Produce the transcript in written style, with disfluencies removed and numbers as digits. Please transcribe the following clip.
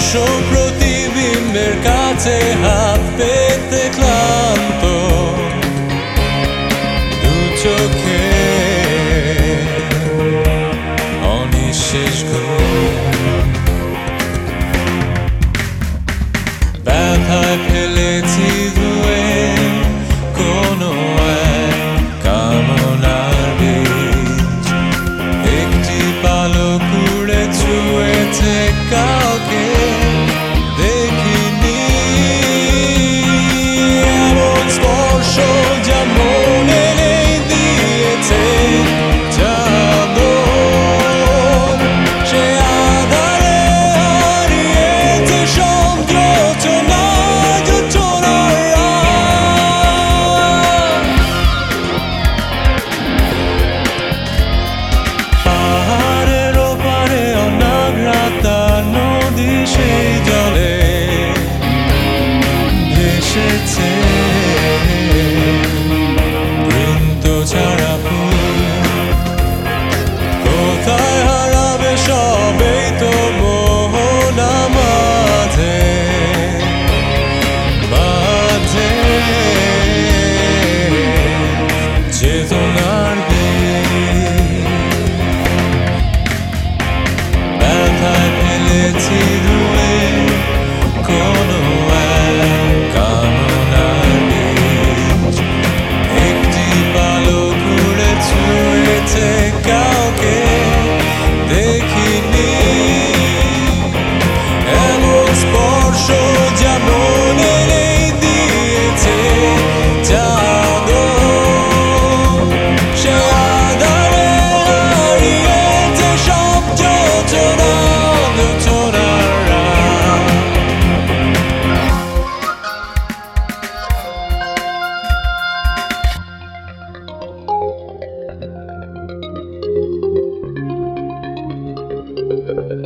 স্পর্শ প্রতিবিম্বের কাছে হাত পেতে ক্লান্ত দু চোখে অনিঃশেষ ব্যথায় ফেলেছি ধুয়ে কোনো এক কামনার বীজ একটি পালক উড়ে ছুঁয়েছে কাউকে দেখিনি এমন স্পর্শ যা মনে নেই দিয়েছে চাদর সে আধারে হারিয়েছে সব যোচনা পাহাড়ের ওপারে অনাঘ্রাতা নদী সেই জলে ভেসেছে বৃন্ত ছাড়া ফুল কোথায় হারাবে সবেই তো মোহনা মাঝে মাঝে চেতনার ব্যথায় ফেলেছি ধুয়ে কোনো এক কামনার বীজ একটি পালক উড়ে ছুঁয়েছে কাউকে দেখিনি এমন স্পর্শ যা মনে নেই দিয়েছে চাদর সে আধারে হারিয়েছে সব যোচনা Thank you.